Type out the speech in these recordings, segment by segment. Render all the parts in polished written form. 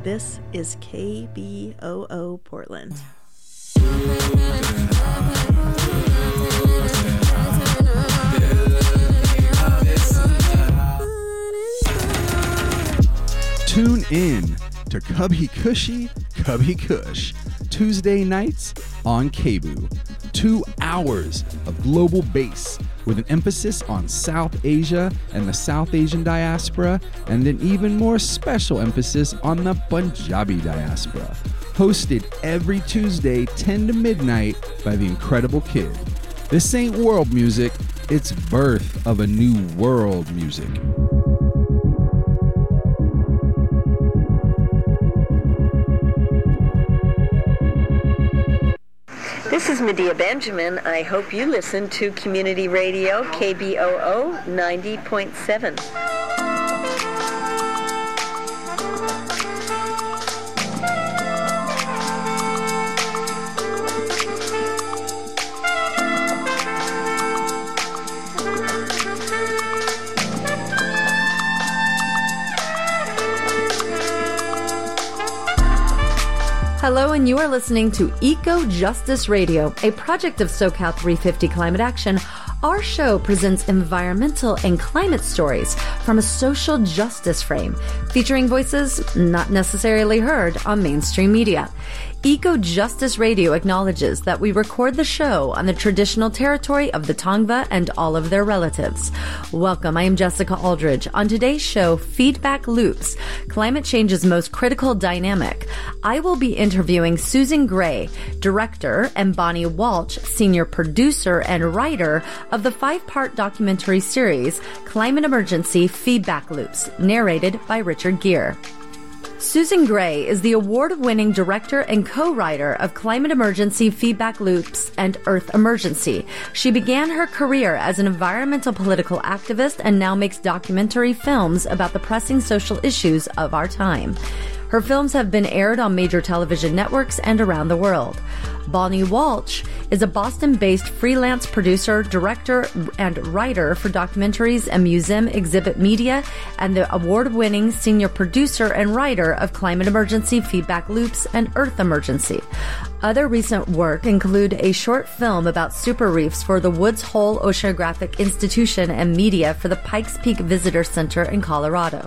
This is KBOO Portland. Tune in to Cubby Cushy, Cubby Kush, Tuesday nights on KBOO. 2 hours of global bass with an emphasis on South Asia and the South Asian diaspora, and an even more special emphasis on the Punjabi diaspora. Hosted every Tuesday, 10 to midnight, by the Incredible Kid. This ain't world music, it's birth of a new world music. This is Medea Benjamin. I hope you listen to Community Radio KBOO 90.7. Hello, and you are listening to Eco Justice Radio, a project of SoCal 350 Climate Action. Our show presents environmental and climate stories from a social justice frame, featuring voices not necessarily heard on mainstream media. Eco Justice Radio acknowledges that we record the show on the traditional territory of the Tongva and all of their relatives. Welcome, I am Jessica Aldridge. On today's show, Feedback Loops, Climate Change's Most Critical Dynamic, I will be interviewing Susan Gray, director, and Bonnie Walsh, senior producer and writer of the 5-part documentary series, Climate Emergency Feedback Loops, narrated by Richard Gere. Susan Gray is the award-winning director and co-writer of Climate Emergency Feedback Loops and Earth Emergency. She began her career as an environmental political activist and now makes documentary films about the pressing social issues of our time. Her films have been aired on major television networks and around the world. Bonnie Walsh is a Boston-based freelance producer, director, and writer for documentaries and museum exhibit media, and the award-winning senior producer and writer of Climate Emergency Feedback Loops and Earth Emergency. Other recent work include a short film about super reefs for the Woods Hole Oceanographic Institution and media for the Pikes Peak Visitor Center in Colorado.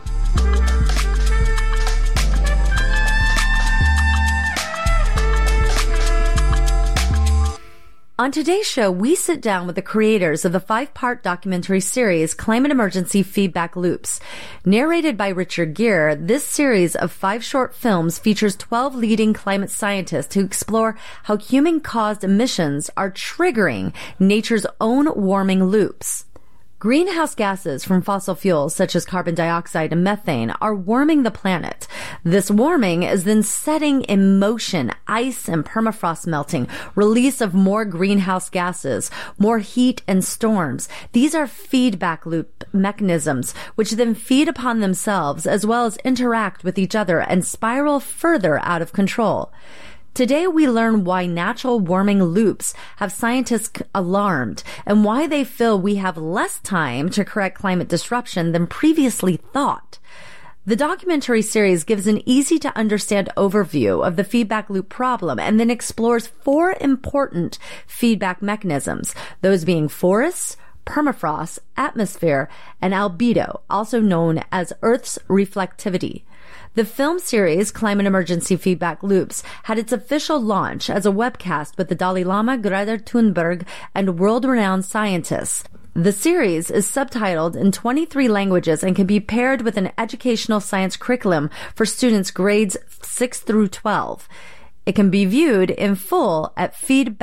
On today's show, we sit down with the creators of the 5-part documentary series, Climate Emergency Feedback Loops. Narrated by Richard Gere, this series of 5 short films features 12 leading climate scientists who explore how human-caused emissions are triggering nature's own warming loops. Greenhouse gases from fossil fuels such as carbon dioxide and methane are warming the planet. This warming is then setting in motion ice and permafrost melting, release of more greenhouse gases, more heat and storms. These are feedback loop mechanisms which then feed upon themselves as well as interact with each other and spiral further out of control. Today, we learn why natural warming loops have scientists alarmed and why they feel we have less time to correct climate disruption than previously thought. The documentary series gives an easy-to-understand overview of the feedback loop problem and then explores 4 important feedback mechanisms, those being forests, permafrost, atmosphere, and albedo, also known as Earth's reflectivity. The film series, Climate Emergency Feedback Loops, had its official launch as a webcast with the Dalai Lama, Greta Thunberg, and world-renowned scientists. The series is subtitled in 23 languages and can be paired with an educational science curriculum for students grades 6 through 12. It can be viewed in full at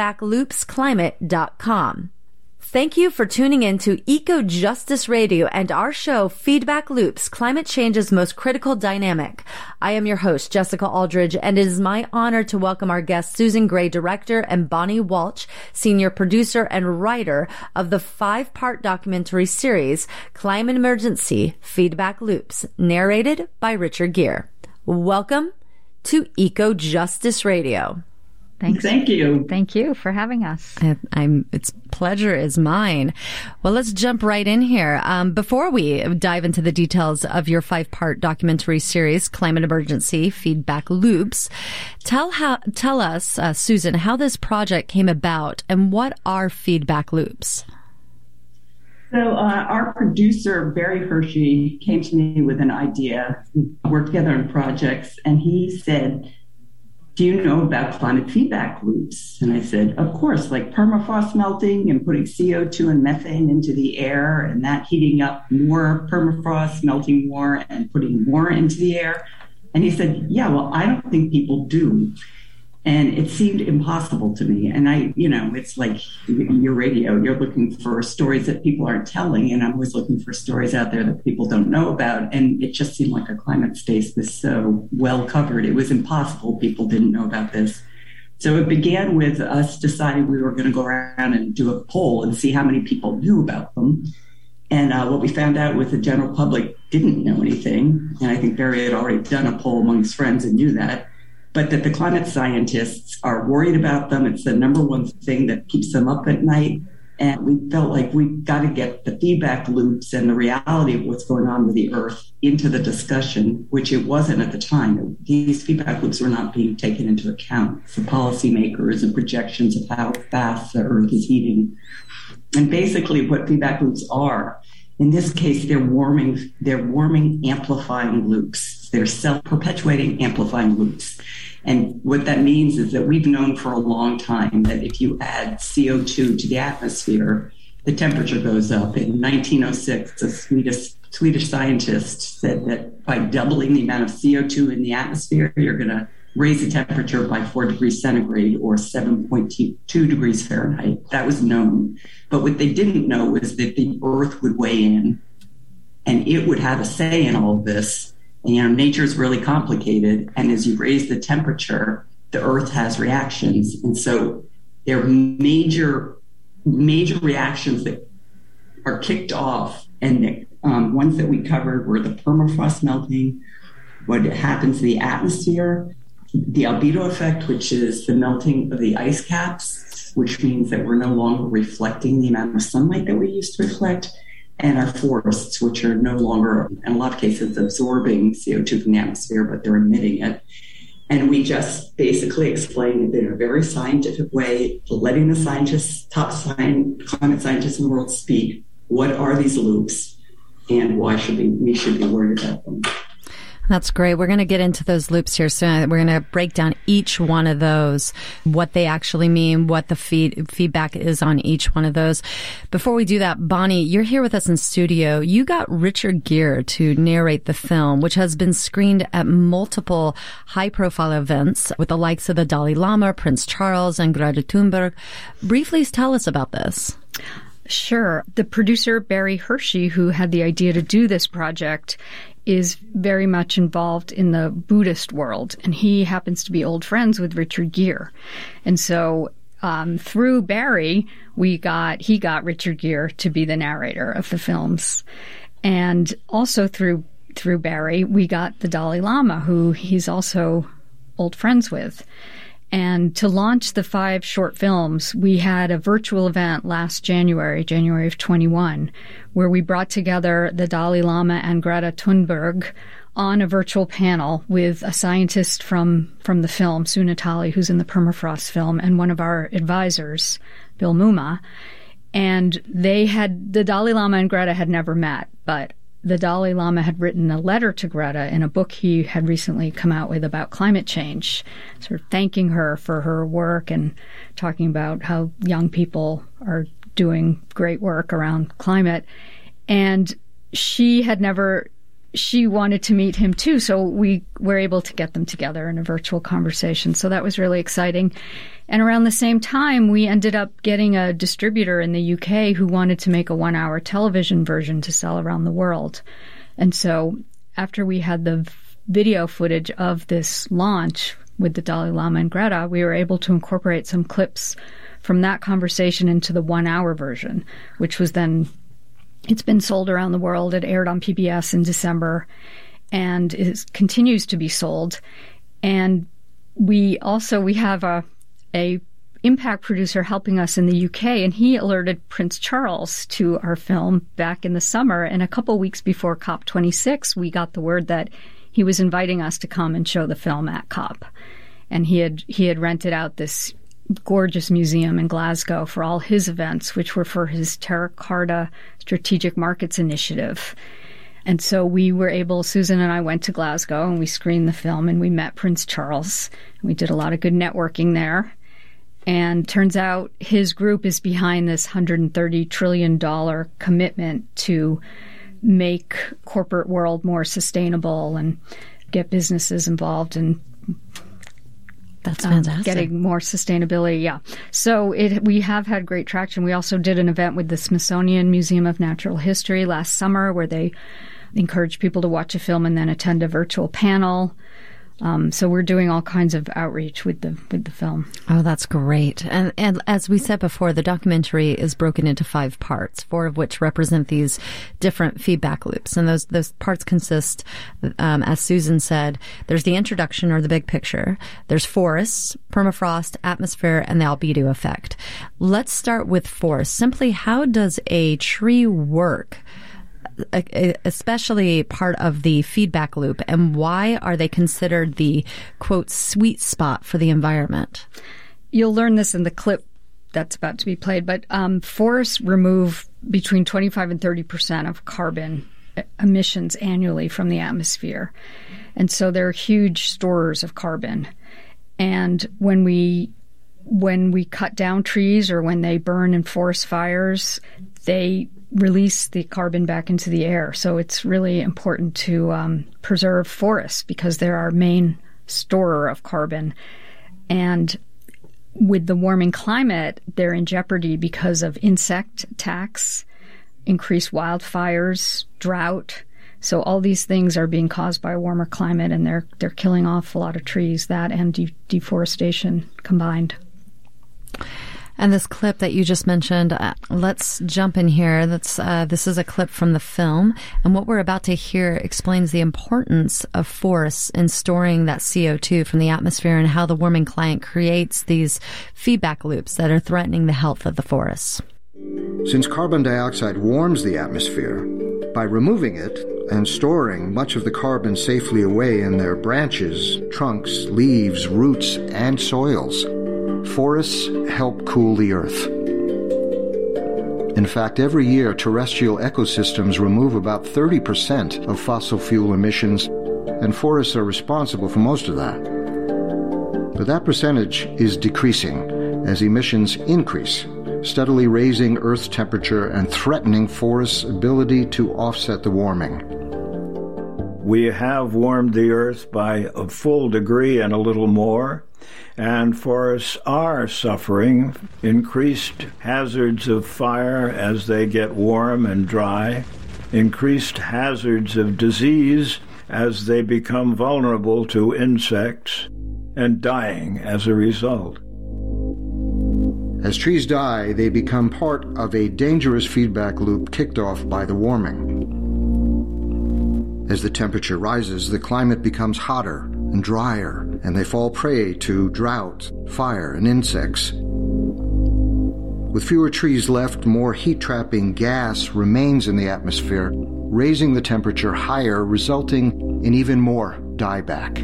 feedbackloopsclimate.com. Thank you for tuning in to Eco Justice Radio and our show, Feedback Loops, Climate Change's Most Critical Dynamic. I am your host, Jessica Aldridge, and it is my honor to welcome our guest, Susan Gray, director, and Bonnie Walsh, senior producer and writer of the 5-part documentary series, Climate Emergency Feedback Loops, narrated by Richard Gere. Welcome to Eco Justice Radio. Thanks. Thank you. Thank you for having us. It's pleasure is mine. Well, let's jump right in here. Before we dive into the details of your 5-part documentary series, Climate Emergency Feedback Loops, tell us, Susan, how this project came about and what are feedback loops? So our producer, Barry Hershey, came to me with an idea. We worked together on projects, and he said, do you know about climate feedback loops? And I said, of course, like permafrost melting and putting CO2 and methane into the air and that heating up more permafrost, melting more and putting more into the air. And he said, yeah, well, I don't think people do. And it seemed impossible to me. And it's like your radio, you're looking for stories that people aren't telling. And I'm always looking for stories out there that people don't know about. And it just seemed like a climate space was so well covered. It was impossible. People didn't know about this. So it began with us deciding we were going to go around and do a poll and see how many people knew about them. And what we found out was the general public didn't know anything. And I think Barry had already done a poll among his friends and knew that. But that the climate scientists are worried about them. It's the number one thing that keeps them up at night. And we felt like we've got to get the feedback loops and the reality of what's going on with the Earth into the discussion, which it wasn't at the time. These feedback loops were not being taken into account for policymakers and projections of how fast the Earth is heating. And basically what feedback loops are, in this case, they're warming amplifying loops. They're self-perpetuating amplifying loops. And what that means is that we've known for a long time that if you add CO2 to the atmosphere, the temperature goes up. In 1906, a Swedish scientist said that by doubling the amount of CO2 in the atmosphere, you're going to raise the temperature by 4 degrees centigrade or 7.2 degrees Fahrenheit. That was known. But what they didn't know was that the Earth would weigh in and it would have a say in all of this. And, nature is really complicated. And as you raise the temperature, the Earth has reactions. And so there are major reactions that are kicked off. And the ones that we covered were the permafrost melting, what happens to the atmosphere, the albedo effect, which is the melting of the ice caps, which means that we're no longer reflecting the amount of sunlight that we used to reflect, and our forests, which are no longer, in a lot of cases, absorbing CO2 from the atmosphere, but they're emitting it. And we just basically explained it in a very scientific way, letting the scientists, climate scientists in the world speak. What are these loops, and why we should be worried about them? That's great. We're going to get into those loops here soon. We're going to break down each one of those, what they actually mean, what the feedback is on each one of those. Before we do that, Bonnie, you're here with us in studio. You got Richard Gere to narrate the film, which has been screened at multiple high-profile events with the likes of the Dalai Lama, Prince Charles, and Greta Thunberg. Briefly tell us about this. Sure. The producer, Barry Hershey, who had the idea to do this project, is very much involved in the Buddhist world, and he happens to be old friends with Richard Gere. And so through Barry, he got Richard Gere to be the narrator of the films. And also through Barry, we got the Dalai Lama, who he's also old friends with. And to launch the 5 short films, we had a virtual event last January of 21, where we brought together the Dalai Lama and Greta Thunberg on a virtual panel with a scientist from the film, Sue Natali, who's in the permafrost film, and one of our advisors, Bill Muma. And the Dalai Lama and Greta had never met, but the Dalai Lama had written a letter to Greta in a book he had recently come out with about climate change, sort of thanking her for her work and talking about how young people are doing great work around climate. And she wanted to meet him too, so we were able to get them together in a virtual conversation. So that was really exciting. And around the same time, we ended up getting a distributor in the UK who wanted to make a 1-hour television version to sell around the world. And so after we had the video footage of this launch with the Dalai Lama and Greta, we were able to incorporate some clips from that conversation into the 1-hour version, which was then, it's been sold around the world. It aired on PBS in December and it continues to be sold. And we have a impact producer helping us in the UK, and he alerted Prince Charles to our film back in the summer. And a couple weeks before COP26, we got the word that he was inviting us to come and show the film at COP. And he had rented out this gorgeous museum in Glasgow for all his events, which were for his Terra Carta Strategic Markets Initiative. And so we were able, Susan and I went to Glasgow and we screened the film and we met Prince Charles. We did a lot of good networking there. And turns out his group is behind this $130 trillion commitment to make corporate world more sustainable and get businesses involved in that's fantastic. Getting more sustainability, yeah. So we have had great traction. We also did an event with the Smithsonian Museum of Natural History last summer where they encouraged people to watch a film and then attend a virtual panel. So we're doing all kinds of outreach with the film. Oh, that's great. And as we said before, the documentary is broken into 5 parts, 4 of which represent these different feedback loops. And those parts consist, as Susan said, there's the introduction or the big picture. There's forests, permafrost, atmosphere, and the albedo effect. Let's start with forests. Simply, how does a tree work? Especially part of the feedback loop, and why are they considered the, quote, sweet spot for the environment? You'll learn this in the clip that's about to be played, but forests remove between 25 and 30% of carbon emissions annually from the atmosphere. And so they're huge storers of carbon. And when we cut down trees or when they burn in forest fires, they release the carbon back into the air. So it's really important to preserve forests because they're our main storer of carbon. And with the warming climate, they're in jeopardy because of insect attacks, increased wildfires, drought. So all these things are being caused by a warmer climate, and they're killing off a lot of trees, that and deforestation combined. And this clip that you just mentioned, let's jump in here. This is a clip from the film. And what we're about to hear explains the importance of forests in storing that CO2 from the atmosphere and how the warming climate creates these feedback loops that are threatening the health of the forests. Since carbon dioxide warms the atmosphere, by removing it and storing much of the carbon safely away in their branches, trunks, leaves, roots, and soils, forests help cool the earth. In fact, every year, terrestrial ecosystems remove about 30% of fossil fuel emissions, and forests are responsible for most of that. But that percentage is decreasing as emissions increase, steadily raising Earth's temperature and threatening forests' ability to offset the warming. We have warmed the Earth by a full degree and a little more, and forests are suffering increased hazards of fire as they get warm and dry, increased hazards of disease as they become vulnerable to insects, and dying as a result. As trees die, they become part of a dangerous feedback loop kicked off by the warming. As the temperature rises, the climate becomes hotter and drier, and they fall prey to drought, fire, and insects. With fewer trees left, more heat-trapping gas remains in the atmosphere, raising the temperature higher, resulting in even more dieback.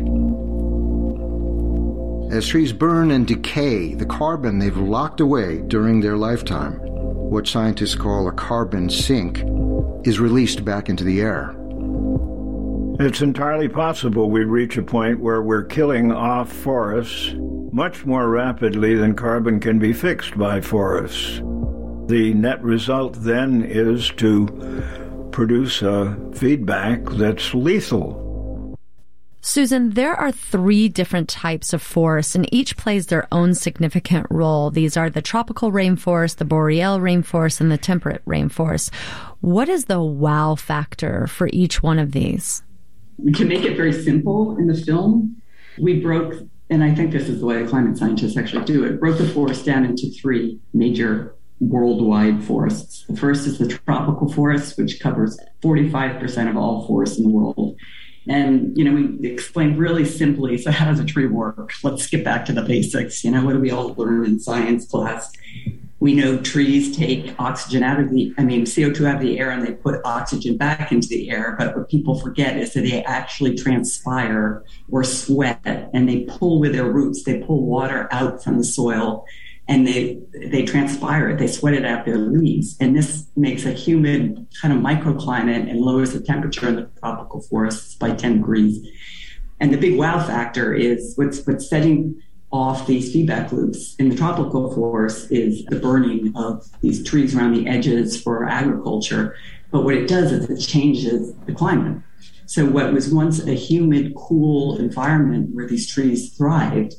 As trees burn and decay, the carbon they've locked away during their lifetime, what scientists call a carbon sink, is released back into the air. It's entirely possible we reach a point where we're killing off forests much more rapidly than carbon can be fixed by forests. The net result then is to produce a feedback that's lethal. Susan, there are 3 different types of forests, and each plays their own significant role. These are the tropical rainforest, the boreal rainforest, and the temperate rainforest. What is the wow factor for each one of these? To make it very simple in the film, we broke, and I think this is the way the climate scientists actually do it, broke the forest down into 3 major worldwide forests. The first is the tropical forest, which covers 45% of all forests in the world. And, we explained really simply, so how does a tree work? Let's skip back to the basics. What do we all learn in science class? We know trees take CO2 out of the air, and they put oxygen back into the air. But what people forget is that they actually transpire or sweat, and they pull with their roots. They pull water out from the soil, and they transpire it. They sweat it out their leaves. And this makes a humid kind of microclimate and lowers the temperature in the tropical forests by 10 degrees. And the big wow factor is what's setting off these feedback loops in the tropical forest is the burning of these trees around the edges for agriculture. But what it does is it changes the climate. So what was once a humid, cool environment where these trees thrived,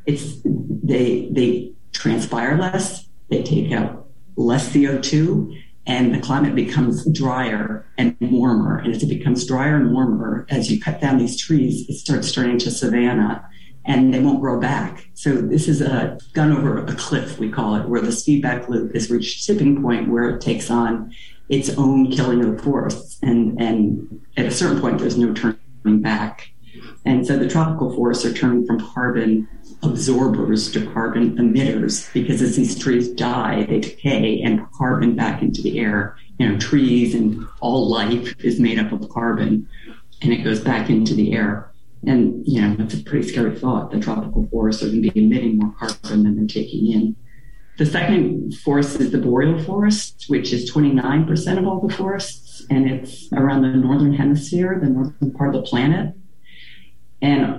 they transpire less, they take out less CO2, and the climate becomes drier and warmer. And as it becomes drier and warmer, as you cut down these trees, it starts turning to savanna, and they won't grow back. So this is a gun over a cliff, we call it, where this feedback loop has reached a tipping point where it takes on its own killing of the forests. And at a certain point, there's no turning back. And so the tropical forests are turning from carbon absorbers to carbon emitters, because as these trees die, they decay and put carbon back into the air. Trees and all life is made up of carbon, and it goes back into the air. And, it's a pretty scary thought. The tropical forests are going to be emitting more carbon than they're taking in. The second forest is the boreal forest, which is 29% of all the forests, and it's around the northern hemisphere, the northern part of the planet. And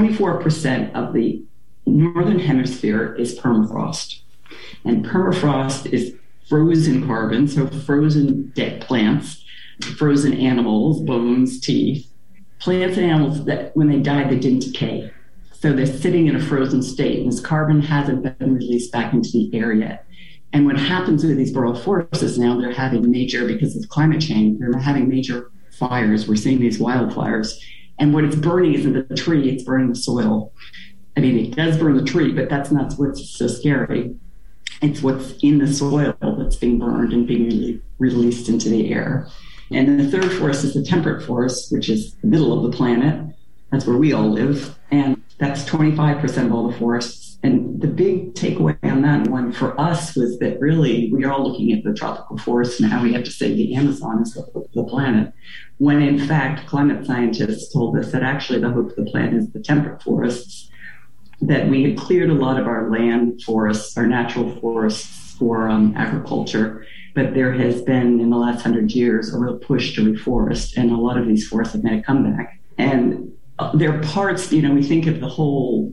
24% of the northern hemisphere is permafrost. And permafrost is frozen carbon, so frozen dead plants, frozen animals, bones, teeth. Plants and animals that when they died, they didn't decay. So they're sitting in a frozen state, and this carbon hasn't been released back into the air yet. And what happens with these boreal forests is now they're having because of climate change, they're having major fires. We're seeing these wildfires. And what it's burning isn't the tree, it's burning the soil. It does burn the tree, but that's not what's so scary. It's what's in the soil that's being burned and being released into the air. And the third forest is the temperate forest, which is the middle of the planet. That's where we all live. And that's 25% of all the forests. And the big takeaway on that one for us was that really we are all looking at the tropical forests and how we have to save the Amazon as the hope of the planet. When in fact, climate scientists told us that actually the hope of the planet is the temperate forests, that we had cleared a lot of our land forests, our natural forests for agriculture. But there has been, in the last 100 years, a real push to reforest, and a lot of these forests have made a comeback. And there are parts, we think of the whole,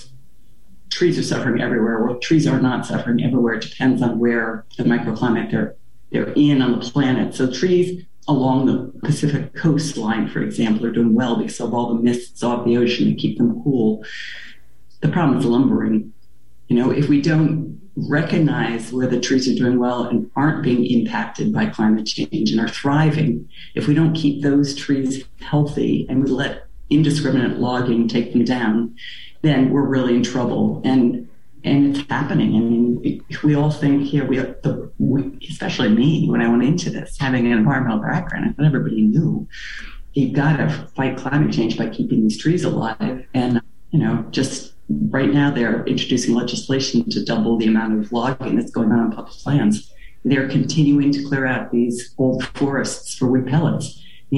trees are suffering everywhere. Well, trees are not suffering everywhere. It depends on where the microclimate they're in on the planet. So trees along the Pacific coastline, for example, are doing well because of all the mists off the ocean that keep them cool. The problem is lumbering. If we don't recognize where the trees are doing well and aren't being impacted by climate change and are thriving, if we don't keep those trees healthy and we let indiscriminate logging take them down, then we're really in trouble. And it's happening. We all think here, especially me, when I went into this, having an environmental background, I thought everybody knew you've got to fight climate change by keeping these trees alive. And, just right now they're introducing legislation to double the amount of logging that's going on public lands. They're continuing to clear out these old forests for wood pellets.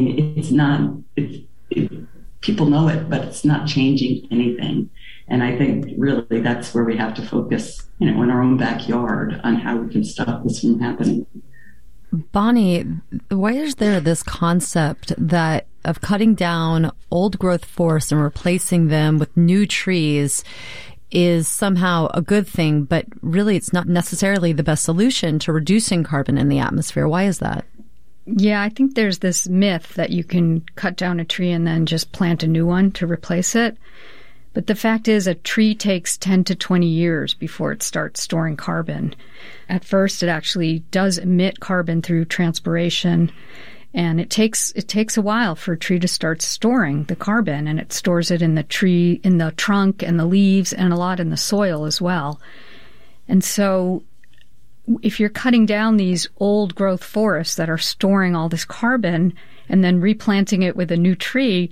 People know it, but it's not changing anything. And I think really that's where we have to focus, in our own backyard on how we can stop this from happening. Bonnie, why is there this concept of cutting down old growth forests and replacing them with new trees is somehow a good thing, but really it's not necessarily the best solution to reducing carbon in the atmosphere? Why is that? Yeah, I think there's this myth that you can cut down a tree and then just plant a new one to replace it. But the fact is, a tree takes 10 to 20 years before it starts storing carbon. At first, it actually does emit carbon through transpiration, and it takes a while for a tree to start storing the carbon, and it stores it in the tree, in the trunk and the leaves, and a lot in the soil as well. And so if you're cutting down these old growth forests that are storing all this carbon and then replanting it with a new tree,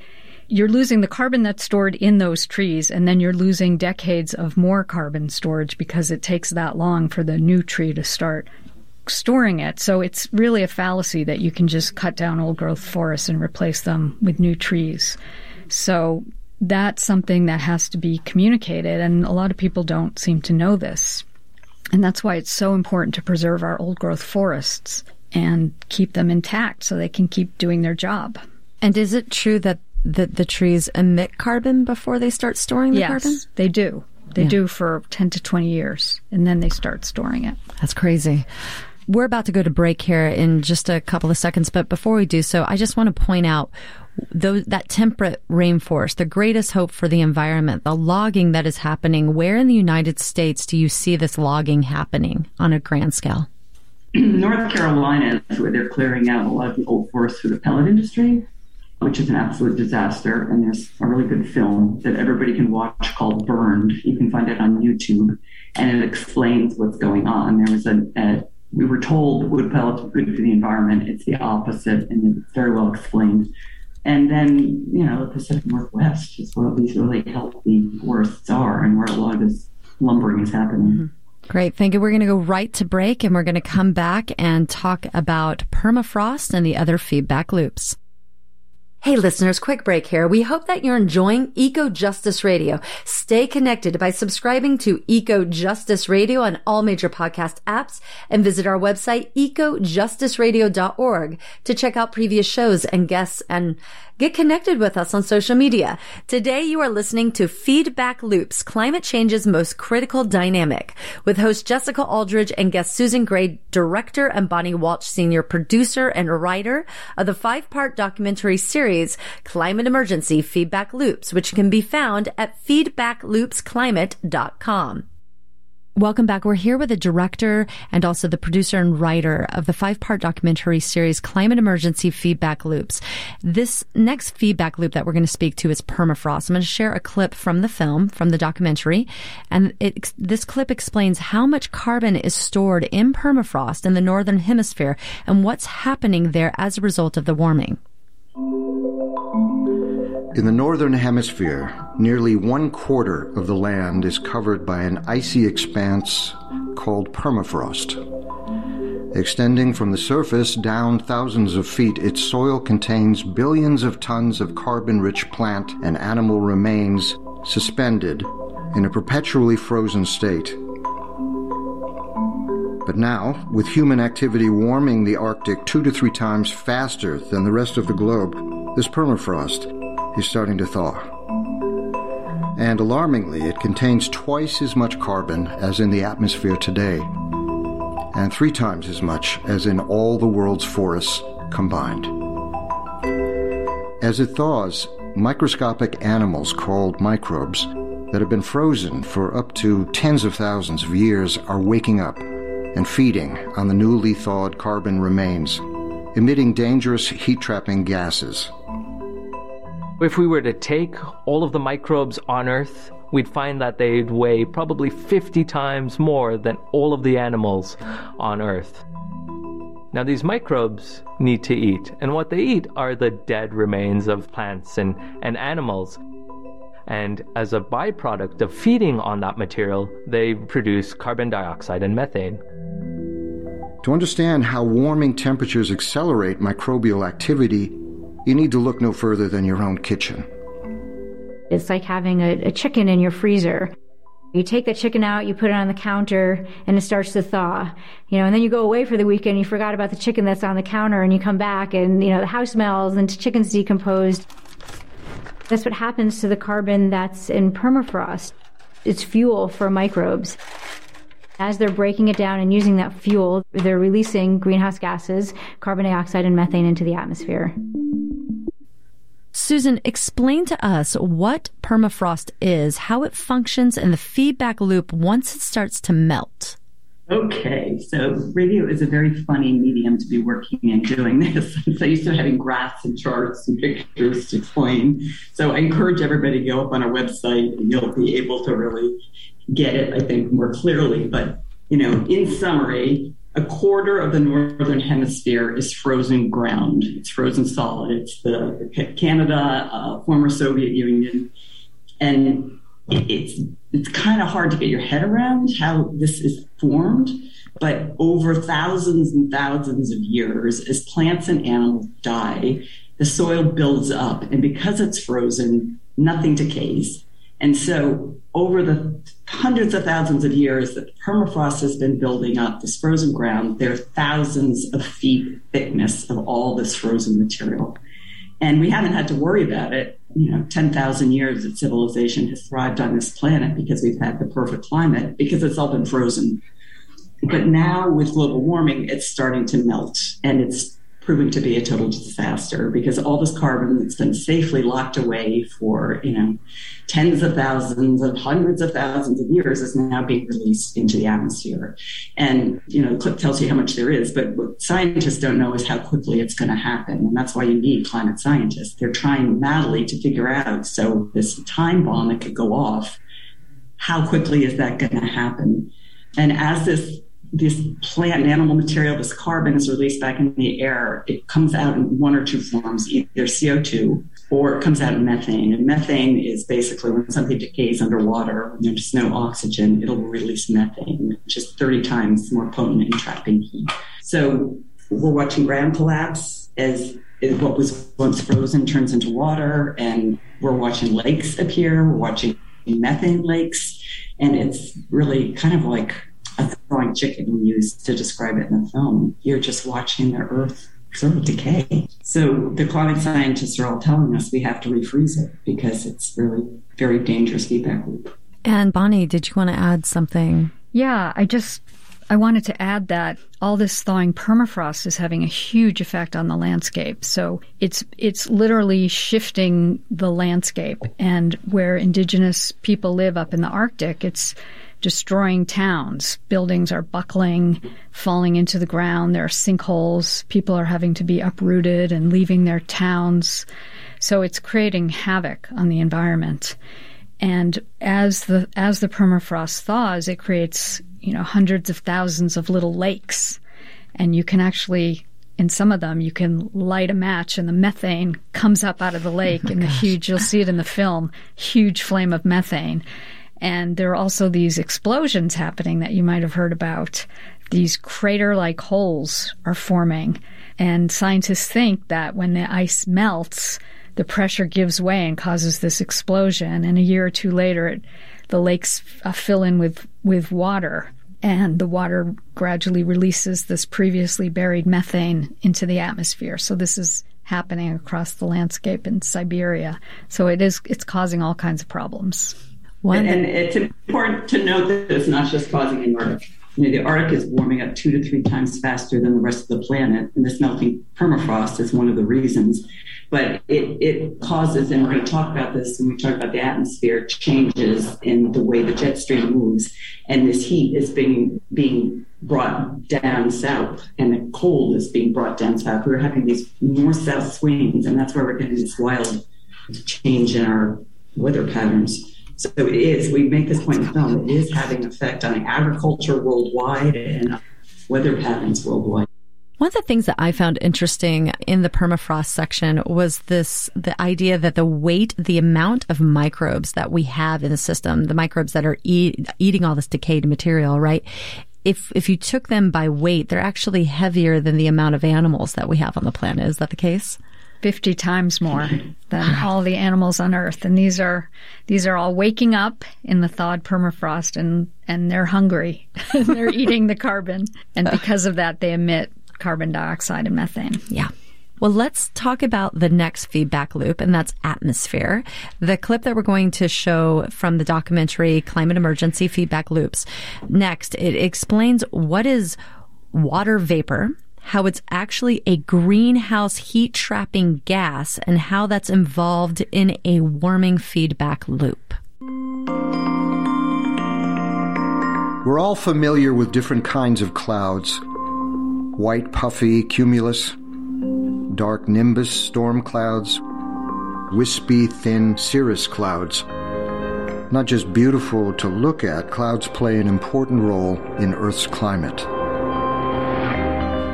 you're losing the carbon that's stored in those trees, and then you're losing decades of more carbon storage because it takes that long for the new tree to start storing it. So it's really a fallacy that you can just cut down old-growth forests and replace them with new trees. So that's something that has to be communicated, and a lot of people don't seem to know this. And that's why it's so important to preserve our old-growth forests and keep them intact so they can keep doing their job. And is it true that the trees emit carbon before they start storing the carbon? Yes, they do. They do for 10 to 20 years, and then they start storing it. That's crazy. We're about to go to break here in just a couple of seconds, but before we do so, I just want to point out that temperate rainforest, the greatest hope for the environment, the logging that is happening. Where in the United States do you see this logging happening on a grand scale? North Carolina is where they're clearing out a lot of the old forests for the pellet industry, which is an absolute disaster. And there's a really good film that everybody can watch called Burned. You can find it on YouTube, and it explains what's going on. There was we were told wood pellets were good for the environment. It's the opposite, and it's very well explained. And then, the Pacific Northwest is where these really healthy forests are, and where a lot of this lumbering is happening. Mm-hmm. Great. Thank you. We're going to go right to break, and we're going to come back and talk about permafrost and the other feedback loops. Hey listeners, quick break here. We hope that you're enjoying Eco Justice Radio. Stay connected by subscribing to Eco Justice Radio on all major podcast apps, and visit our website, ecojusticeradio.org, to check out previous shows and guests and get connected with us on social media. Today you are listening to Feedback Loops, Climate Change's Most Critical Dynamic, with host Jessica Aldridge and guest Susan Gray, director, and Bonnie Walsh, senior producer and writer of the 5-part documentary series Climate Emergency Feedback Loops, which can be found at feedbackloopsclimate.com. Welcome back. We're here with the director and also the producer and writer of the 5-part documentary series Climate Emergency Feedback Loops. This next feedback loop that we're going to speak to is permafrost. I'm going to share a clip from the film, from the documentary, and this clip explains how much carbon is stored in permafrost in the Northern Hemisphere and what's happening there as a result of the warming. In the Northern Hemisphere, nearly 1/4 of the land is covered by an icy expanse called permafrost. Extending from the surface down thousands of feet, its soil contains billions of tons of carbon-rich plant and animal remains suspended in a perpetually frozen state. But now, with human activity warming the Arctic 2 to 3 times faster than the rest of the globe, this permafrost is starting to thaw. And alarmingly, it contains twice as much carbon as in the atmosphere today, and 3 times as much as in all the world's forests combined. As it thaws, microscopic animals called microbes that have been frozen for up to tens of thousands of years are waking up and feeding on the newly thawed carbon remains, emitting dangerous heat-trapping gases. If we were to take all of the microbes on Earth, we'd find that they'd weigh probably 50 times more than all of the animals on Earth. Now, these microbes need to eat, and what they eat are the dead remains of plants and animals. And as a byproduct of feeding on that material, they produce carbon dioxide and methane. To understand how warming temperatures accelerate microbial activity, you need to look no further than your own kitchen. It's like having a chicken in your freezer. You take the chicken out, you put it on the counter, and it starts to thaw. And then you go away for the weekend, you forgot about the chicken that's on the counter, and you come back, and, the house smells, and the chicken's decomposed. That's what happens to the carbon that's in permafrost. It's fuel for microbes. As they're breaking it down and using that fuel, they're releasing greenhouse gases, carbon dioxide and methane into the atmosphere. Susan, explain to us what permafrost is, how it functions, and the feedback loop once it starts to melt. Okay, so radio is a very funny medium to be working and doing this. I'm so used to having graphs and charts and pictures to explain. So I encourage everybody to go up on our website and you'll be able to really get it, I think, more clearly. But, in summary, a quarter of the northern hemisphere is frozen ground. It's frozen solid. It's the Canada, former Soviet Union, and it's kind of hard to get your head around how this is formed. But over thousands and thousands of years, as plants and animals die, the soil builds up, and because it's frozen, nothing decays. And so over the hundreds of thousands of years that the permafrost has been building up this frozen ground, there are thousands of feet thickness of all this frozen material. And we haven't had to worry about it. 10,000 years that civilization has thrived on this planet because we've had the perfect climate, because it's all been frozen. But now with global warming, it's starting to melt, and it's proving to be a total disaster because all this carbon that's been safely locked away for, tens of thousands of hundreds of thousands of years is now being released into the atmosphere. And, the clip tells you how much there is, but what scientists don't know is how quickly it's going to happen. And that's why you need climate scientists. They're trying madly to figure out, so this time bomb that could go off, how quickly is that going to happen? And as this plant and animal material, this carbon is released back in the air, it comes out in one or two forms, either CO2 or it comes out in methane. And methane is basically when something decays underwater, when there's no oxygen, it'll release methane, which is 30 times more potent in trapping heat. So we're watching ground collapse as what was once frozen turns into water, and we're watching lakes appear, we're watching methane lakes, and it's really kind of like a thawing chicken we used to describe it in the film. You're just watching the Earth sort of decay. So the climate scientists are all telling us we have to refreeze it because it's really very dangerous feedback loop. And Bonnie, did you want to add something? Yeah, I wanted to add that all this thawing permafrost is having a huge effect on the landscape. So it's literally shifting the landscape. And where indigenous people live up in the Arctic, it's destroying towns. Buildings are buckling, falling into the ground. There are sinkholes. People are having to be uprooted and leaving their towns. So it's creating havoc on the environment. And as the permafrost thaws, it creates, hundreds of thousands of little lakes. And you can actually, in some of them, you can light a match and the methane comes up out of the lake in the huge, you'll see it in the film, huge flame of methane. And there are also these explosions happening that you might have heard about. These crater-like holes are forming. And scientists think that when the ice melts, the pressure gives way and causes this explosion. And a year or two later, the lakes fill in with water. And the water gradually releases this previously buried methane into the atmosphere. So this is happening across the landscape in Siberia. So it's causing all kinds of problems. And it's important to note that it's not just causing the Arctic. The Arctic is warming up 2 to 3 times faster than the rest of the planet, and this melting permafrost is one of the reasons. But it causes, and we're going to talk about this when we talk about the atmosphere, changes in the way the jet stream moves, and this heat is being brought down south, and the cold is being brought down south. We're having these north-south swings, and that's where we're getting this wild change in our weather patterns. So it is, we make this point in the film, it is having an effect on agriculture worldwide and weather patterns worldwide. One of the things that I found interesting in the permafrost section was the idea that the amount of microbes that we have in the system, the microbes that are eating all this decayed material, right? If you took them by weight, they're actually heavier than the amount of animals that we have on the planet. Is that the case? 50 times more than all the animals on Earth. And these are all waking up in the thawed permafrost and they're hungry. They're eating the carbon. And because of that, they emit carbon dioxide and methane. Yeah. Well, let's talk about the next feedback loop, and that's atmosphere. The clip that we're going to show from the documentary Climate Emergency Feedback Loops. Next, it explains what is water vapor, how it's actually a greenhouse heat-trapping gas, and how that's involved in a warming feedback loop. We're all familiar with different kinds of clouds. White, puffy cumulus, dark nimbus storm clouds, wispy, thin cirrus clouds. Not just beautiful to look at, clouds play an important role in Earth's climate.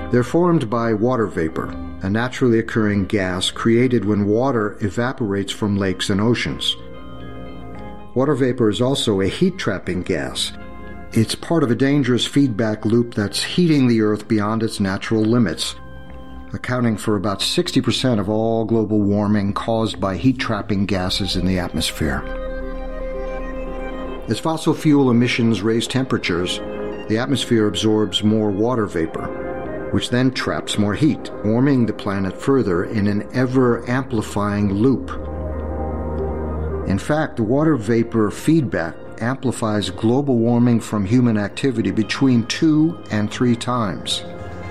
They're formed by water vapor, a naturally occurring gas created when water evaporates from lakes and oceans. Water vapor is also a heat-trapping gas. It's part of a dangerous feedback loop that's heating the Earth beyond its natural limits, accounting for about 60% of all global warming caused by heat-trapping gases in the atmosphere. As fossil fuel emissions raise temperatures, the atmosphere absorbs more water vapor, which then traps more heat, warming the planet further in an ever-amplifying loop. In fact, the water vapor feedback amplifies global warming from human activity between 2 and 3 times.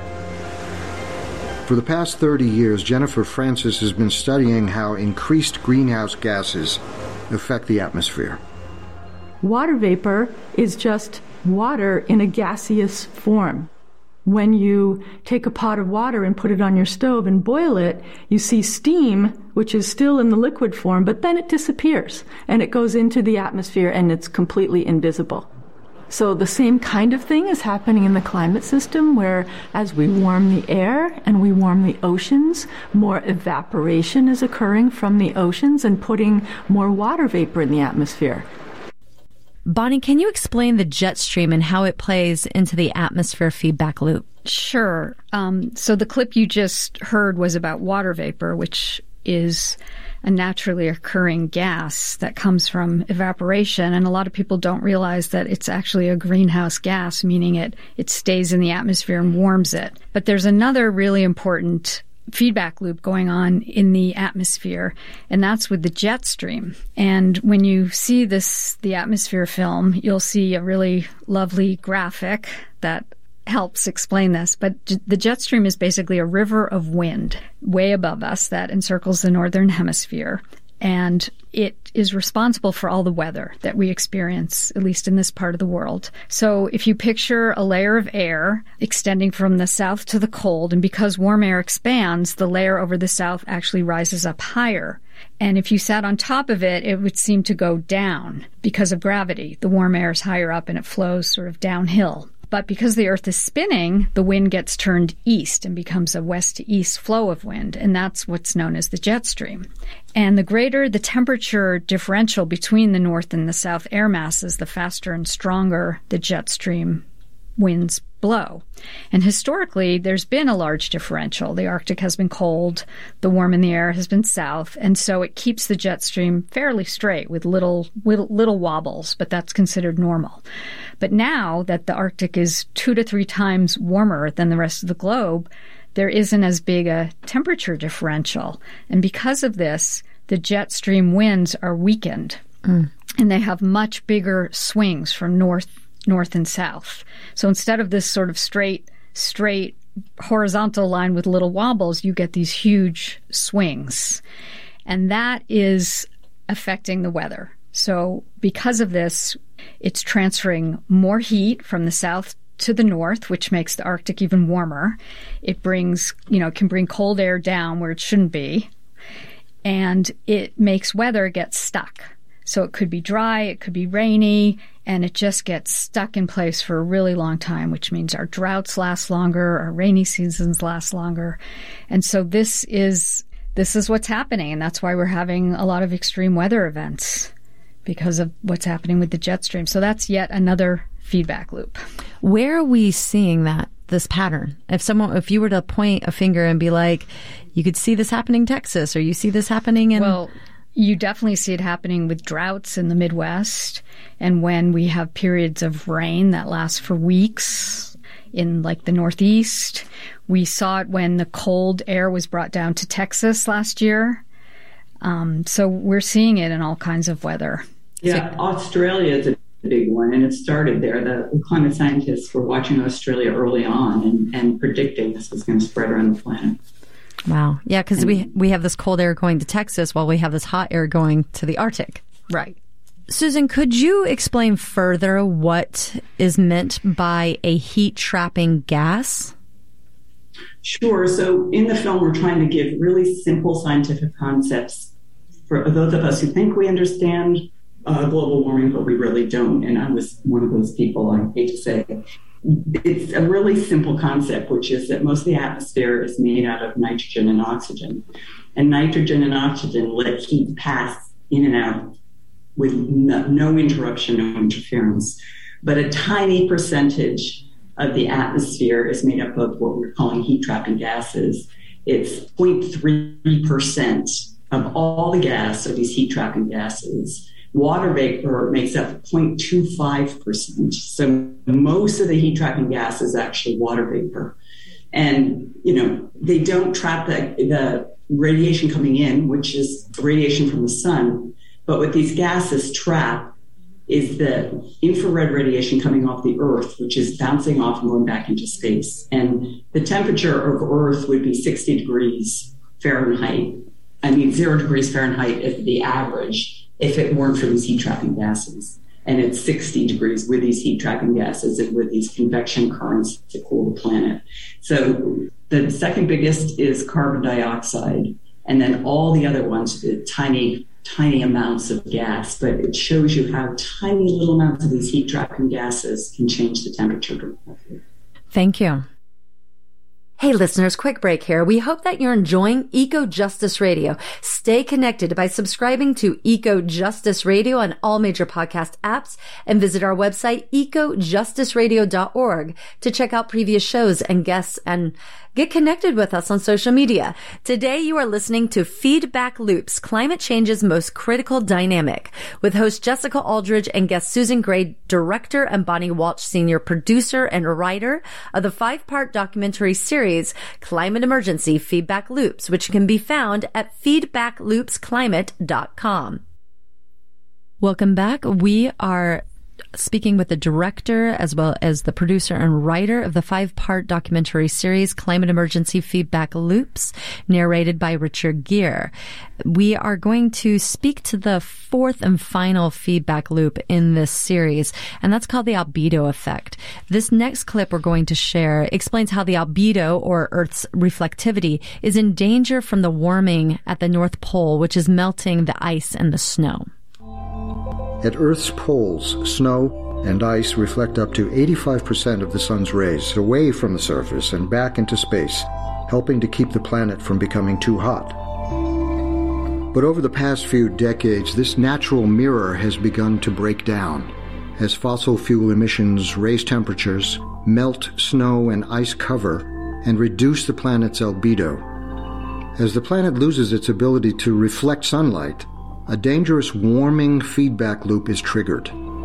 For the past 30 years, Jennifer Francis has been studying how increased greenhouse gases affect the atmosphere. Water vapor is just water in a gaseous form. When you take a pot of water and put it on your stove and boil it, you see steam, which is still in the liquid form, but then it disappears and it goes into the atmosphere and it's completely invisible. So the same kind of thing is happening in the climate system, where as we warm the air and we warm the oceans, more evaporation is occurring from the oceans and putting more water vapor in the atmosphere. Bonnie, can you explain the jet stream and how it plays into the atmosphere feedback loop? Sure. So the clip you just heard was about water vapor, which is a naturally occurring gas that comes from evaporation. And a lot of people don't realize that it's actually a greenhouse gas, meaning it stays in the atmosphere and warms it. But there's another really important feedback loop going on in the atmosphere, and that's with the jet stream. And when you see the atmosphere film, you'll see a really lovely graphic that helps explain this. But the jet stream is basically a river of wind way above us that encircles the northern hemisphere. And it is responsible for all the weather that we experience, at least in this part of the world. So if you picture a layer of air extending from the south to the cold, and because warm air expands, the layer over the south actually rises up higher. And if you sat on top of it, it would seem to go down because of gravity. The warm air is higher up and it flows sort of downhill. But because the Earth is spinning, the wind gets turned east and becomes a west-to-east flow of wind, and that's what's known as the jet stream. And the greater the temperature differential between the north and the south air masses, the faster and stronger the jet stream winds blow. And historically, there's been a large differential. The Arctic has been cold, the warm in the air has been south, and so it keeps the jet stream fairly straight with little wobbles, but that's considered normal. But now that the Arctic is 2 to 3 times warmer than the rest of the globe, there isn't as big a temperature differential. And because of this, the jet stream winds are weakened, and they have much bigger swings from north and south. So instead of this sort of straight horizontal line with little wobbles, you get these huge swings. And that is affecting the weather. So because of this, it's transferring more heat from the south to the north, which makes the Arctic even warmer. It brings, can bring cold air down where it shouldn't be. And it makes weather get stuck. So it could be dry, it could be rainy, and it just gets stuck in place for a really long time, which means our droughts last longer, our rainy seasons last longer. And so this is what's happening, and that's why we're having a lot of extreme weather events, because of what's happening with the jet stream. So that's yet another feedback loop. Where are we seeing this pattern? If you were to point a finger and be like, you could see this happening in Texas, or you see this happening in... Well, you definitely see it happening with droughts in the Midwest, and when we have periods of rain that last for weeks in like the Northeast. We saw it when the cold air was brought down to Texas last year. So we're seeing it in all kinds of weather. Yeah, Australia is a big one, and it started there. The climate scientists were watching Australia early on and predicting this was going to spread around the planet. Wow. Yeah, because we have this cold air going to Texas while we have this hot air going to the Arctic. Right. Susan, could you explain further what is meant by a heat-trapping gas? Sure. So in the film, we're trying to give really simple scientific concepts for those of us who think we understand global warming, but we really don't. And I was one of those people, I hate to say. it's a really simple concept, which is that most of the atmosphere is made out of nitrogen and oxygen. And nitrogen and oxygen let heat pass in and out with no interruption, no interference. But a tiny percentage of the atmosphere is made up of what we're calling heat-trapping gases. It's 0.3% of all the gas are these heat-trapping gases. Water vapor makes up 0.25%. So most of the heat-trapping gas is actually water vapor. And, they don't trap the radiation coming in, which is radiation from the sun. But what these gases trap is the infrared radiation coming off the Earth, which is bouncing off and going back into space. And the temperature of Earth would be 60 degrees Fahrenheit. 0 degrees Fahrenheit is the average if it weren't for these heat-trapping gases. And it's 60 degrees with these heat-trapping gases and with these convection currents to cool the planet. So the second biggest is carbon dioxide. And then all the other ones, the tiny amounts of gas, but it shows you how tiny little amounts of these heat-trapping gases can change the temperature dramatically. Thank you. Hey listeners, quick break here. We hope that you're enjoying Eco Justice Radio. Stay connected by subscribing to Eco Justice Radio on all major podcast apps and visit our website, ecojusticeradio.org, to check out previous shows and guests and get connected with us on social media. Today you are listening to Feedback Loops, Climate Change's Most Critical Dynamic, with host Jessica Aldridge and guest Susan Gray, director, and Bonnie Walsh, senior producer and writer of the 5-part documentary series Climate Emergency Feedback Loops, which can be found at feedbackloopsclimate.com. Welcome back. We are speaking with the director as well as the producer and writer of the 5-part documentary series Climate Emergency Feedback Loops, narrated by Richard Gere. We are going to speak to the fourth and final feedback loop in this series, and that's called the albedo effect. This next clip we're going to share explains how the albedo, or Earth's reflectivity, is in danger from the warming at the North Pole, which is melting the ice and the snow. At Earth's poles, snow and ice reflect up to 85% of the sun's rays away from the surface and back into space, helping to keep the planet from becoming too hot. But over the past few decades, this natural mirror has begun to break down as fossil fuel emissions raise temperatures, melt snow and ice cover, and reduce the planet's albedo. As the planet loses its ability to reflect sunlight, a dangerous warming feedback loop is triggered.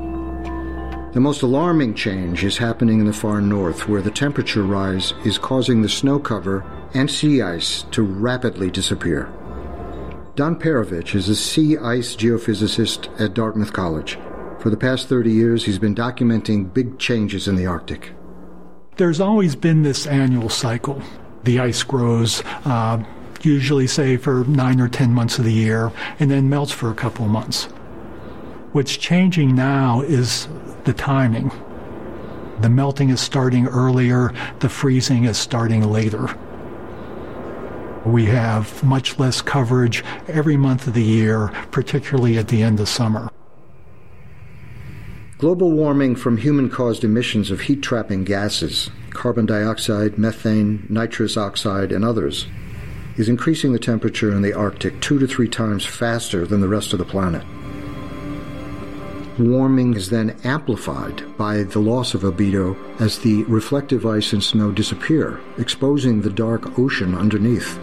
The most alarming change is happening in the far north, where the temperature rise is causing the snow cover and sea ice to rapidly disappear. Don Perovich is a sea ice geophysicist at Dartmouth College. For the past 30 years, he's been documenting big changes in the Arctic. There's always been this annual cycle. The ice grows, usually say for 9 or 10 months of the year, and then melts for a couple of months. What's changing now is the timing. The melting is starting earlier, the freezing is starting later. We have much less coverage every month of the year, particularly at the end of summer. Global warming from human-caused emissions of heat-trapping gases, carbon dioxide, methane, nitrous oxide, and others, is increasing the temperature in the Arctic 2 to 3 times faster than the rest of the planet. Warming is then amplified by the loss of albedo as the reflective ice and snow disappear, exposing the dark ocean underneath.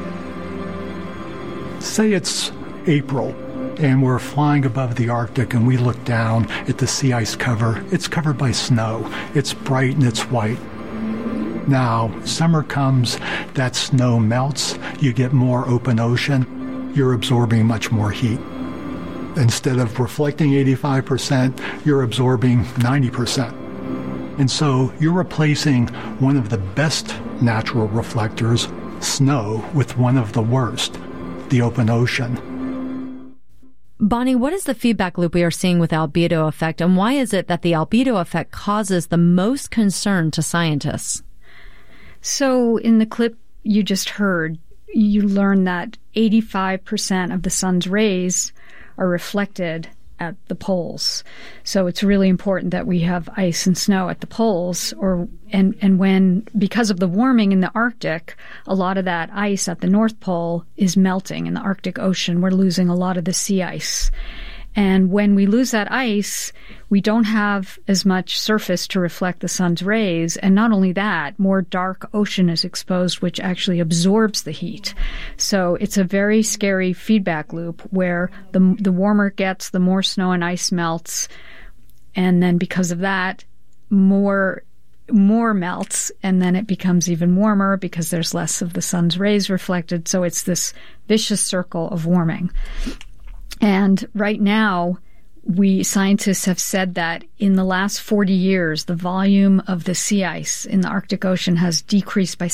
Say it's April, and we're flying above the Arctic, and we look down at the sea ice cover. It's covered by snow. It's bright and it's white. Now, summer comes, that snow melts, you get more open ocean, you're absorbing much more heat. Instead of reflecting 85%, you're absorbing 90%. And so you're replacing one of the best natural reflectors, snow, with one of the worst, the open ocean. Bonnie, what is the feedback loop we are seeing with albedo effect, and why is it that the albedo effect causes the most concern to scientists? So in the clip you just heard, you learned that 85% of the sun's rays are reflected at the poles. So it's really important that we have ice and snow at the poles, and when, because of the warming in the Arctic, a lot of that ice at the North Pole is melting in the Arctic Ocean. We're losing a lot of the sea ice. And when we lose that ice, we don't have as much surface to reflect the sun's rays. And not only that, more dark ocean is exposed, which actually absorbs the heat. So it's a very scary feedback loop where the warmer it gets, the more snow and ice melts. And then because of that, more melts, and then it becomes even warmer because there's less of the sun's rays reflected. So it's this vicious circle of warming. And right now, scientists have said that in the last 40 years, the volume of the sea ice in the Arctic Ocean has decreased by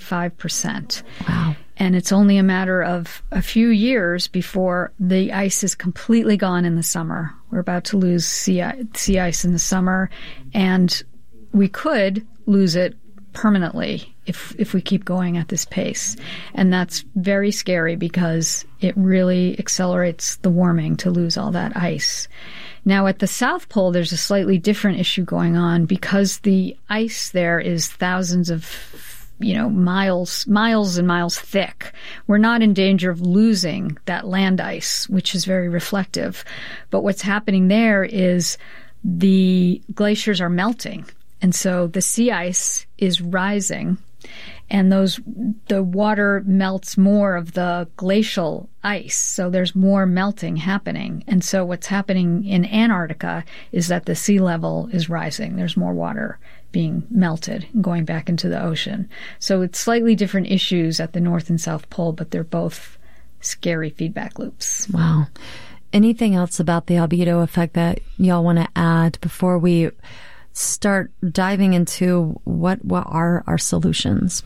75%. Wow. And it's only a matter of a few years before the ice is completely gone in the summer. We're about to lose sea ice in the summer, and we could lose it permanently if we keep going at this pace. And that's very scary because it really accelerates the warming to lose all that ice. Now, at the South Pole, there's a slightly different issue going on because the ice there is thousands of miles and miles thick. We're not in danger of losing that land ice, which is very reflective. But what's happening there is the glaciers are melting. And so the sea ice is rising, and the water melts more of the glacial ice. So there's more melting happening. And so what's happening in Antarctica is that the sea level is rising. There's more water being melted and going back into the ocean. So it's slightly different issues at the North and South Pole, but they're both scary feedback loops. Wow. Anything else about the albedo effect that y'all want to add before we start diving into what are our solutions?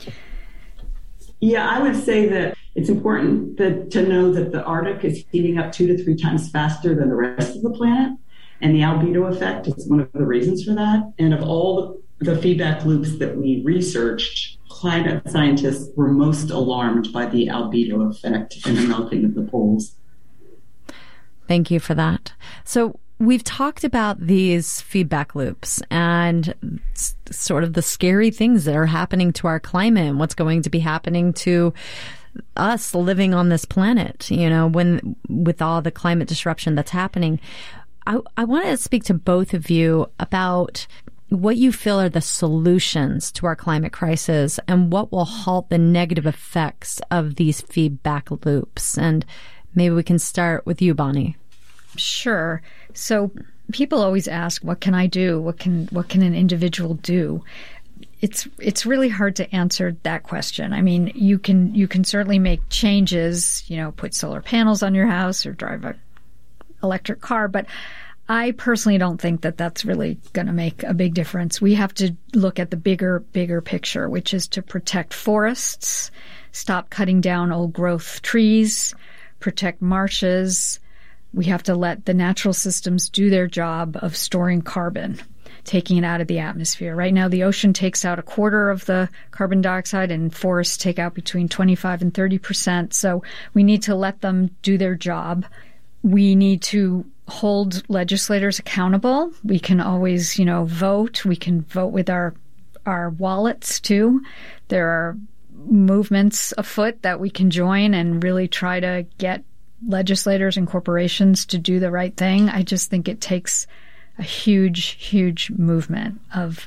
Yeah, I would say that it's important to know that the Arctic is heating up 2 to 3 times faster than the rest of the planet. And the albedo effect is one of the reasons for that. And of all the feedback loops that we researched, climate scientists were most alarmed by the albedo effect and the melting of the poles. Thank you for that. So we've talked about these feedback loops and sort of the scary things that are happening to our climate and what's going to be happening to us living on this planet, with all the climate disruption that's happening. I want to speak to both of you about what you feel are the solutions to our climate crisis and what will halt the negative effects of these feedback loops. And maybe we can start with you, Bonnie. Sure. So people always ask, what can I do? What can an individual do? It's really hard to answer that question. I mean, you can certainly make changes, put solar panels on your house or drive a electric car, but I personally don't think that that's really going to make a big difference. We have to look at the bigger picture, which is to protect forests, stop cutting down old growth trees, protect marshes. We have to let the natural systems do their job of storing carbon, taking it out of the atmosphere. Right now, the ocean takes out 1/4 of the carbon dioxide, and forests take out between 25 and 30%. So we need to let them do their job. We need to hold legislators accountable. We can always, vote. We can vote with our wallets, too. There are movements afoot that we can join and really try to get legislators and corporations to do the right thing. I just think it takes a huge movement of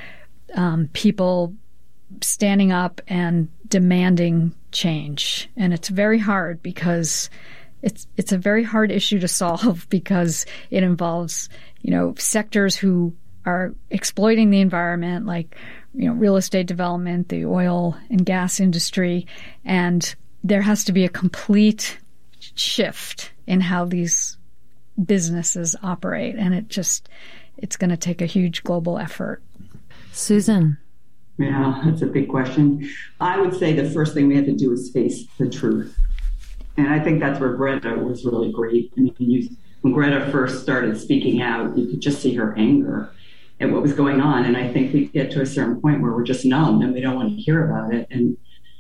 people standing up and demanding change. And it's very hard because it's a very hard issue to solve because it involves, sectors who are exploiting the environment, like, real estate development, the oil and gas industry. And there has to be a complete shift in how these businesses operate, and it's going to take a huge global effort. Susan. Yeah, that's a big question. I would say the first thing we have to do is face the truth, and I think that's where Greta was really great. I mean, when Greta first started speaking out, you could just see her anger at what was going on, and I think we get to a certain point where we're just numb and we don't want to hear about it. And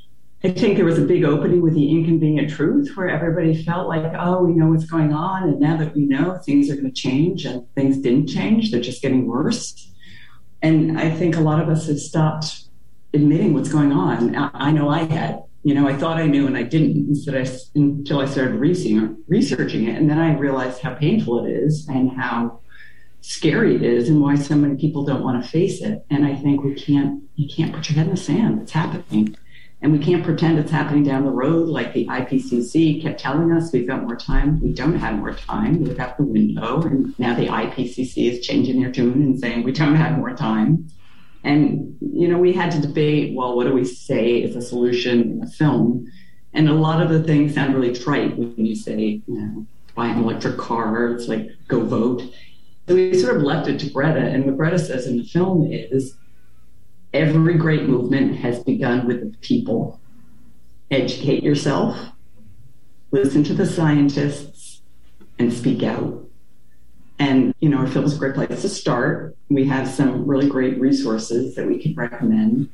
I think there was a big opening with The Inconvenient Truth, where everybody felt like, oh, we know what's going on. And now that we know, things are going to change, and things didn't change. They're just getting worse. And I think a lot of us have stopped admitting what's going on. I know I had. I thought I knew and I didn't until I started researching it. And then I realized how painful it is and how scary it is and why so many people don't want to face it. And I think you can't put your head in the sand. It's happening. And we can't pretend it's happening down the road like the IPCC kept telling us we've got more time. We don't have more time. We've got the window. And now the IPCC is changing their tune and saying we don't have more time. And, we had to debate, well, what do we say is a solution in a film? And a lot of the things sound really trite when you say, buy an electric car. It's like, go vote. So we sort of left it to Greta. And what Greta says in the film is, every great movement has begun with the people. Educate yourself, listen to the scientists, and speak out. And, our film is a great place to start. We have some really great resources that we can recommend.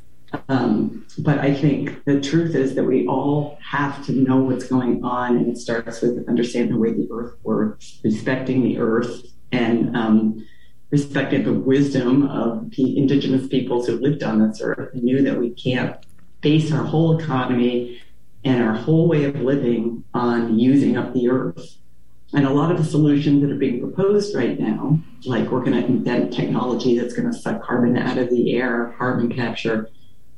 But I think the truth is that we all have to know what's going on, and it starts with understanding the way the earth works, respecting the earth, and respecting the wisdom of the indigenous peoples who lived on this earth and knew that we can't base our whole economy and our whole way of living on using up the earth. And a lot of the solutions that are being proposed right now, like we're going to invent technology that's going to suck carbon out of the air, carbon capture,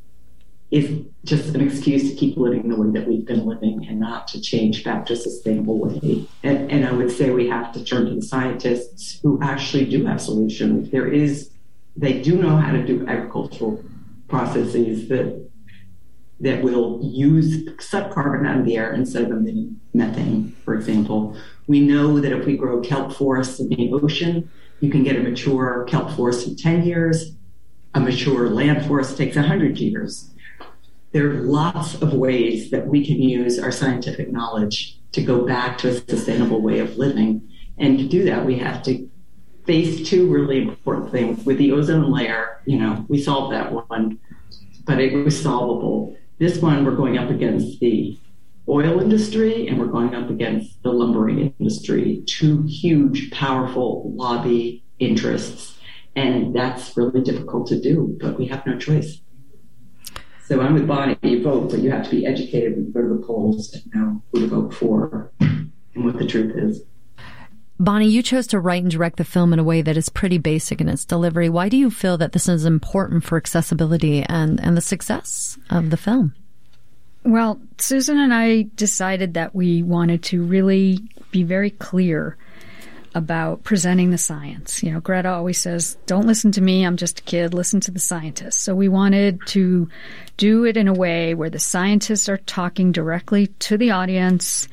is just an excuse to keep living the way that we've been living and not to change back to a sustainable way. And I would say we have to turn to the scientists who actually do have solutions. They do know how to do agricultural processes that will suck carbon out of the air instead of emitting methane, for example. We know that if we grow kelp forests in the ocean, you can get a mature kelp forest in 10 years. A mature land forest takes 100 years. There are lots of ways that we can use our scientific knowledge to go back to a sustainable way of living. And to do that, we have to face two really important things. With the ozone layer, we solved that one, but it was solvable. This one, we're going up against the oil industry and we're going up against the lumbering industry, two huge, powerful lobby interests. And that's really difficult to do, but we have no choice. So I'm with Bonnie. You vote, but you have to be educated when you go to the polls and know who to vote for and what the truth is. Bonnie, you chose to write and direct the film in a way that is pretty basic in its delivery. Why do you feel that this is important for accessibility and the success of the film? Well, Susan and I decided that we wanted to really be very clear about presenting the science. Greta always says, don't listen to me, I'm just a kid, listen to the scientists. So we wanted to do it in a way where the scientists are talking directly to the audience,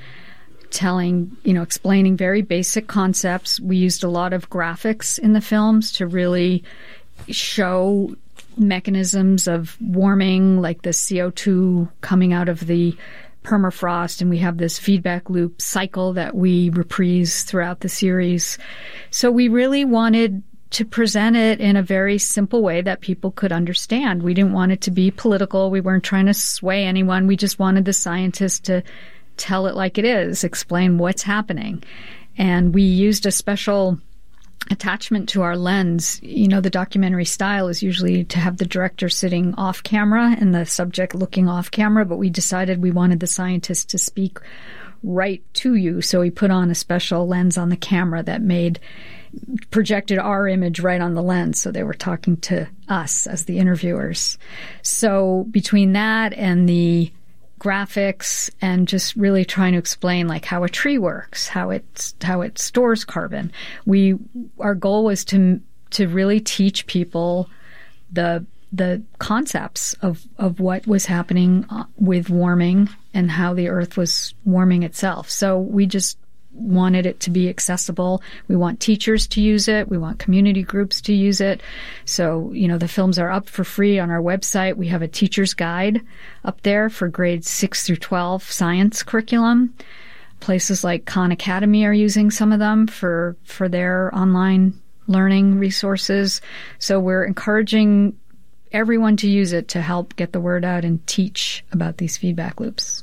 explaining very basic concepts. We used a lot of graphics in the films to really show mechanisms of warming, like the CO2 coming out of the permafrost, and we have this feedback loop cycle that we reprise throughout the series. So we really wanted to present it in a very simple way that people could understand. We didn't want it to be political. We weren't trying to sway anyone. We just wanted the scientists to tell it like it is, explain what's happening. And we used a special attachment to our lens. The documentary style is usually to have the director sitting off camera and the subject looking off camera, but we decided we wanted the scientist to speak right to you. So we put on a special lens on the camera that projected our image right on the lens. So they were talking to us as the interviewers. So between that and the graphics and just really trying to explain like how a tree works, how it stores carbon. Our goal was to really teach people the concepts of what was happening with warming and how the earth was warming itself. So we just wanted it to be accessible. We want teachers to use it. We want community groups to use it. So, the films are up for free on our website. We have a teacher's guide up there for grades 6 through 12 science curriculum. Places like Khan Academy are using some of them for their online learning resources. So we're encouraging everyone to use it to help get the word out and teach about these feedback loops.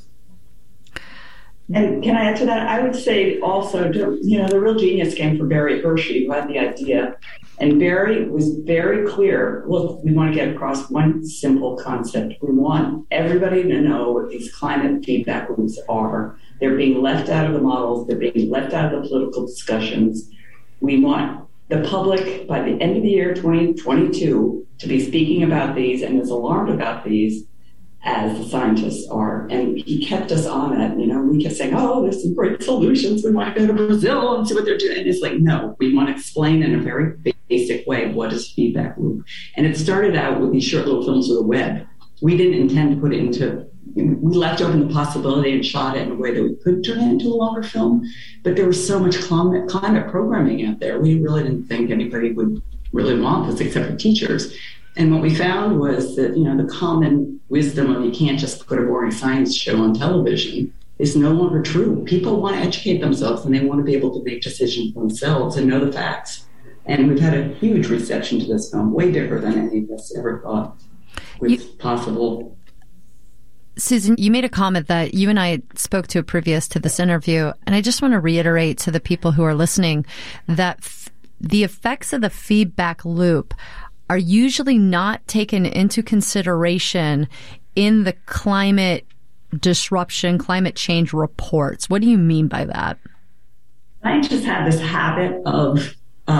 And can I add to that? I would say also, the real genius came from Barry Hershey, who had the idea. And Barry was very clear, look, we want to get across one simple concept. We want everybody to know what these climate feedback loops are. They're being left out of the models. They're being left out of the political discussions. We want the public, by the end of the year 2022, to be speaking about these and as alarmed about these as the scientists are. And he kept us on that. We kept saying, oh, there's some great solutions. We want to go to Brazil and see what they're doing. And it's like, no, we want to explain in a very basic way what is feedback loop. And it started out with these short little films with a web. We didn't intend to put it into, we left open the possibility and shot it in a way that we could turn it into a longer film. But there was so much climate programming out there. We really didn't think anybody would really want this except for teachers. And what we found was that, the common wisdom of you can't just put a boring science show on television is no longer true. People want to educate themselves and they want to be able to make decisions themselves and know the facts. And we've had a huge reception to this film, way bigger than any of us ever thought was possible. Susan, you made a comment that you and I spoke to previous to this interview, and I just want to reiterate to the people who are listening that the effects of the feedback loop are usually not taken into consideration in the climate disruption, climate change reports. What do you mean by that? Scientists have this habit of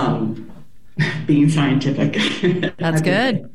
being scientific. That's good.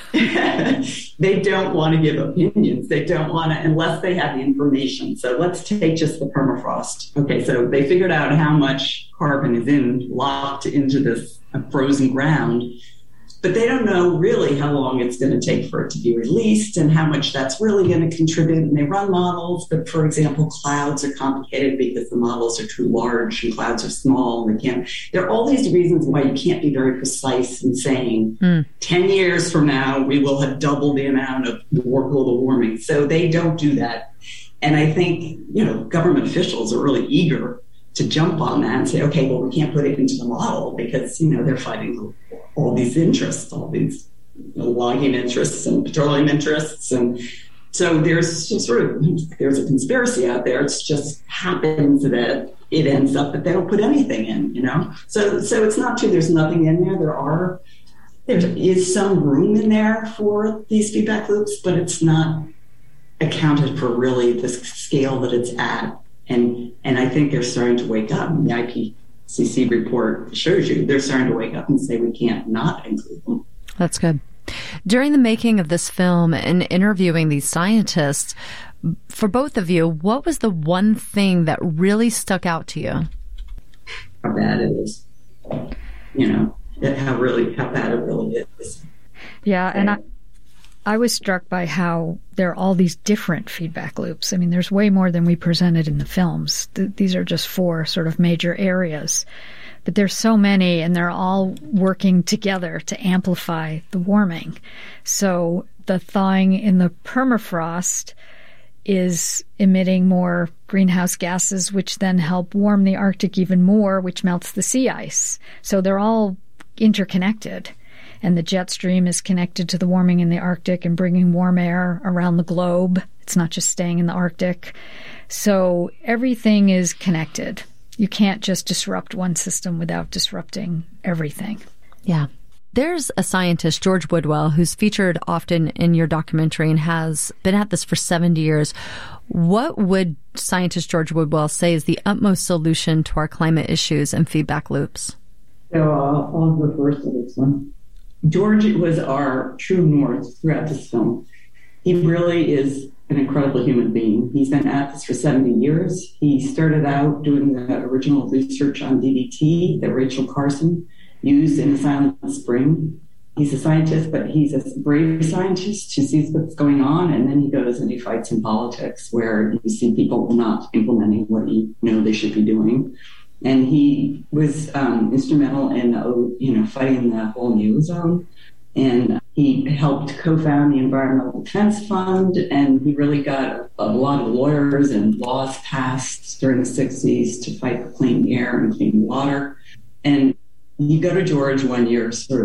They don't want to give opinions. They don't want to, unless they have the information. So let's take just the permafrost. Okay, so they figured out how much carbon is locked into this frozen ground. But they don't know really how long it's going to take for it to be released and how much that's really going to contribute. And they run models, but for example, clouds are complicated because the models are too large and clouds are small. And there are all these reasons why you can't be very precise in saying 10 years from now, we will have doubled the amount of global warming. So they don't do that. And I think, government officials are really eager to jump on that and say, okay, well, we can't put it into the model because, they're fighting all these interests, all these logging interests and petroleum interests. And so there's there's a conspiracy out there. It's just happens that it ends up that they don't put anything in, So it's not true. There's nothing in there. There is some room in there for these feedback loops, but it's not accounted for really the scale that it's at. And I think they're starting to wake up. The IPCC report shows you they're starting to wake up and say we can't not include them. That's good. During the making of this film and interviewing these scientists, for both of you, what was the one thing that really stuck out to you? How bad it is. How bad it really is. Yeah, and I was struck by how there are all these different feedback loops. I mean, there's way more than we presented in the films. These are just 4 sort of major areas. But there's so many, and they're all working together to amplify the warming. So the thawing in the permafrost is emitting more greenhouse gases, which then help warm the Arctic even more, which melts the sea ice. So they're all interconnected. And the jet stream is connected to the warming in the Arctic and bringing warm air around the globe. It's not just staying in the Arctic. So everything is connected. You can't just disrupt one system without disrupting everything. Yeah. There's a scientist, George Woodwell, who's featured often in your documentary and has been at this for 70 years. What would scientist George Woodwell say is the utmost solution to our climate issues and feedback loops? So I'll go first to this one. George was our true north throughout this film. He really is an incredible human being. He's been at this for 70 years. He started out doing the original research on DDT that Rachel Carson used in Silent Spring. He's a scientist, but he's a brave scientist who sees what's going on, and then he goes and he fights in politics where you see people not implementing what they should be doing. And he was instrumental in fighting the whole New Zone. And he helped co-found the Environmental Defense Fund. And he really got a lot of lawyers and laws passed during the 60s to fight for clean air and clean water. And you go to George when you're sort of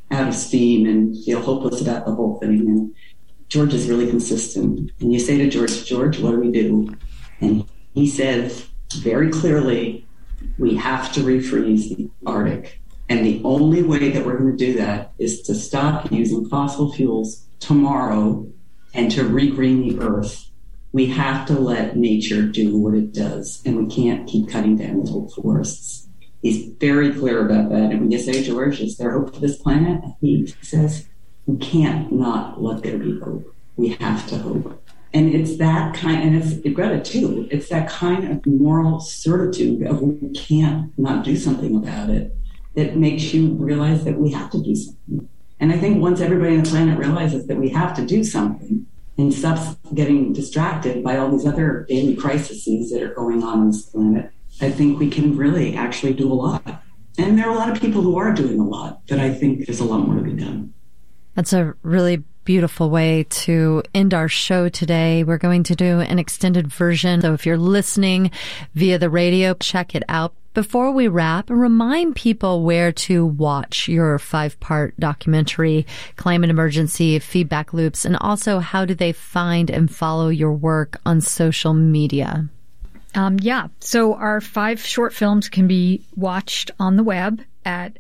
out of steam and feel hopeless about the whole thing. And George is really consistent. And you say to George, what do we do? And he says very clearly, we have to refreeze the Arctic. And the only way that we're going to do that is to stop using fossil fuels tomorrow and to regreen the earth. We have to let nature do what it does, and we can't keep cutting down the old forests. He's very clear about that. And when you say, George, is there hope for this planet? He says, we can't not let there be hope. We have to hope. And it's that kind, and it's Greta too, it's that kind of moral certitude of we can't not do something about it that makes you realize that we have to do something. And I think once everybody on the planet realizes that we have to do something and stops getting distracted by all these other daily crises that are going on this planet, I think we can really actually do a lot. And there are a lot of people who are doing a lot, but I think there's a lot more to be done. That's a really beautiful way to end our show today. We're going to do an extended version. So if you're listening via the radio, check it out. Before we wrap, remind people where to watch your 5-part documentary, Climate Emergency Feedback Loops, and also how do they find and follow your work on social media? So our 5 short films can be watched on the web at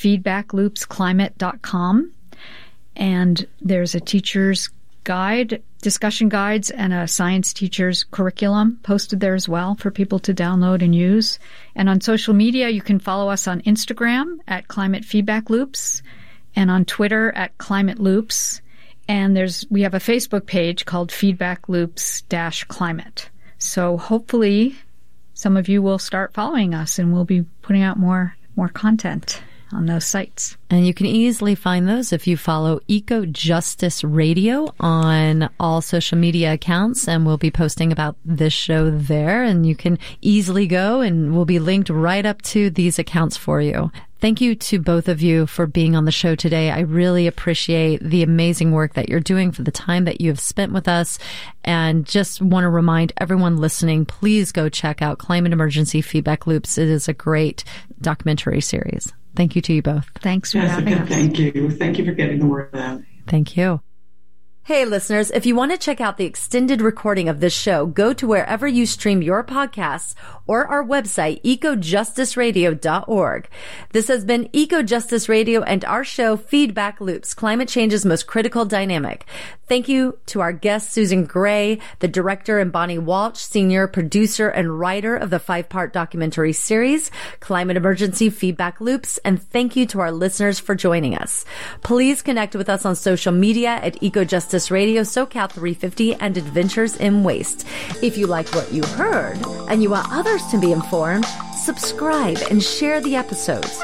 feedbackloopsclimate.com. And there's a teacher's guide, discussion guides, and a science teacher's curriculum posted there as well for people to download and use. And on social media, you can follow us on Instagram at Climate Feedback Loops and on Twitter at Climate Loops. And we have a Facebook page called Feedback Loops-Climate. So hopefully some of you will start following us and we'll be putting out more content on those sites. And you can easily find those if you follow Eco Justice Radio on all social media accounts, and we'll be posting about this show there, and you can easily go and we'll be linked right up to these accounts for you. Thank you to both of you for being on the show today. I really appreciate the amazing work that you're doing, for the time that you have spent with us, and just want to remind everyone listening, please go check out Climate Emergency Feedback Loops. It is a great documentary series. Thank you to you both. Thanks for having us. Thank you. Thank you for getting the word out. Thank you. Hey, listeners, if you want to check out the extended recording of this show, go to wherever you stream your podcasts or our website, ecojusticeradio.org. This has been Eco Justice Radio and our show, Feedback Loops, Climate Change's Most Critical Dynamic. Thank you to our guest, Susan Gray, the director, and Bonnie Walsh, senior producer and writer of the 5-part documentary series, Climate Emergency Feedback Loops. And thank you to our listeners for joining us. Please connect with us on social media at Eco Justice Radio, SoCal 350, and Adventures in Waste. If you like what you heard and you want others to be informed, subscribe and share the episodes.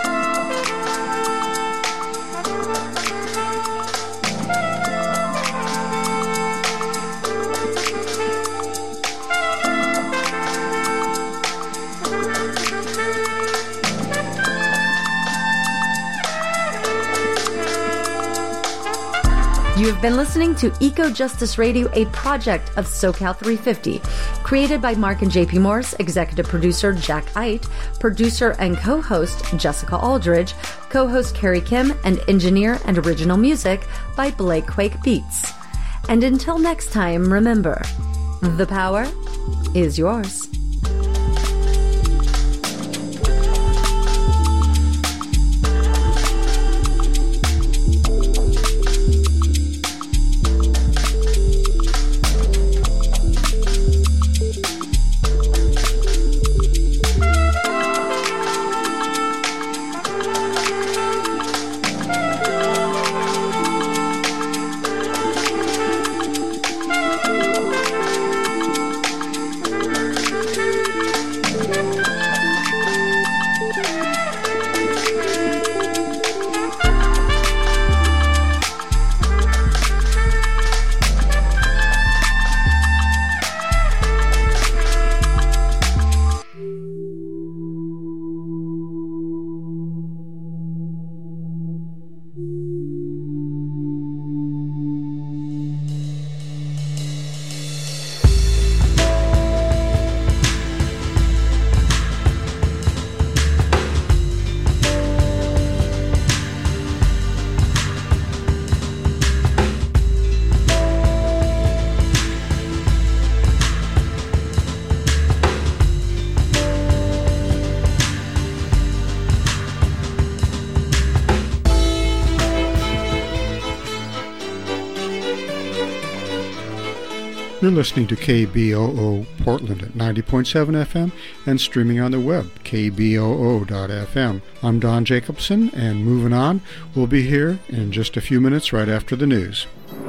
You have been listening to Eco Justice Radio, a project of SoCal 350, created by Mark and JP Morse, executive producer Jack Ite, producer and co-host Jessica Aldridge, co-host Carrie Kim, and engineer and original music by Blake Quake Beats. And until next time, remember, the power is yours. You're listening to KBOO Portland at 90.7 FM and streaming on the web, kboo.fm. I'm Don Jacobson, and moving on, we'll be here in just a few minutes right after the news.